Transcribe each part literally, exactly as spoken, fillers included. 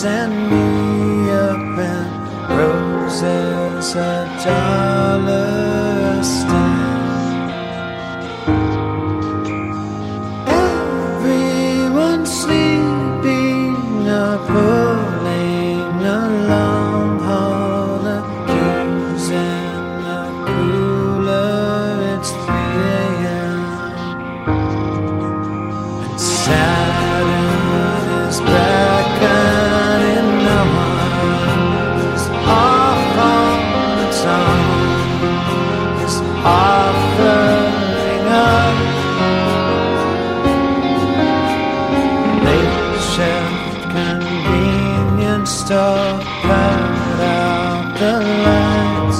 send me up in roses a dollar stand. Everyone sleeping or pulling a long haul, accusing the cooler. It's three a.m. and Saturn is back and no one's off on its own. It's offering up late shift convenience store, cut out the lights,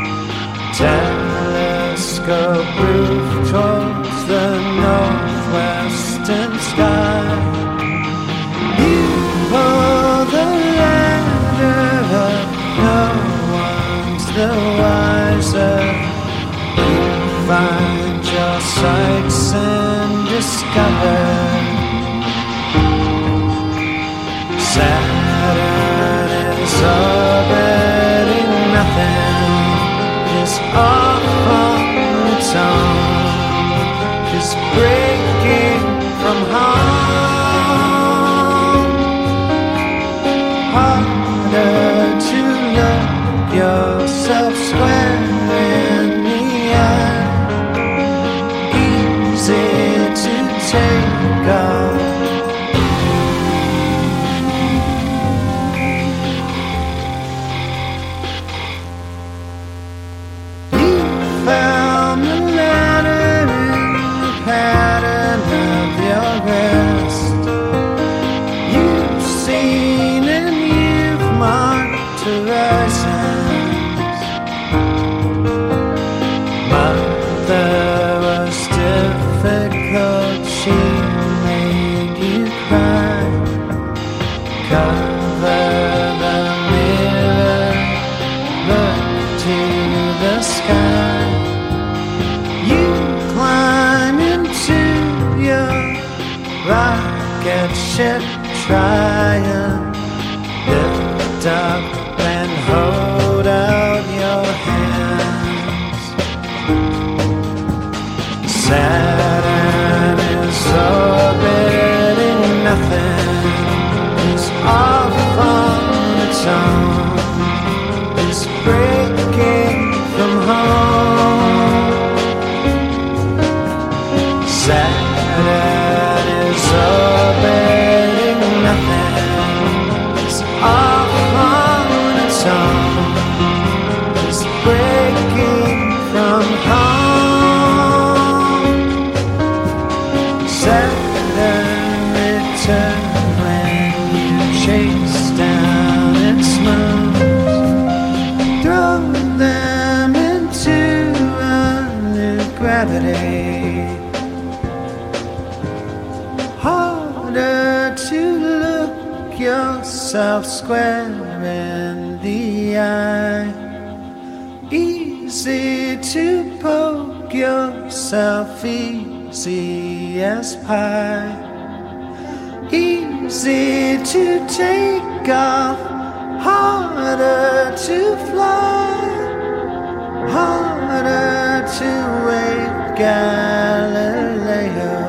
telescope roof towards the northwestern sky. You pull the ladder up, no one's the wiser. You find your sights and discover Saturn is orbiting nothing, is off on its own, is breaking from home. Harder to look yourself square in the eye, easy to take off. You found the letter in the pattern of your rest. You've seen and you've marked horizons. Mother was difficult, she made you cry. Cover the mirror, look to the sky. You climb into your rocket ship, trying lift up and hold out your hands. Saturn is orbiting nothing, is off on its own, is breaking from home. Saturn is orbiting nothing, is off on its own, is breaking from home. Saturn return when you chase down its moons, throw them into a new gravity. Harder to look yourself square in the eye, easy to poke yourself easy as pie, easy to take off, harder to fly, harder to wake Galileo.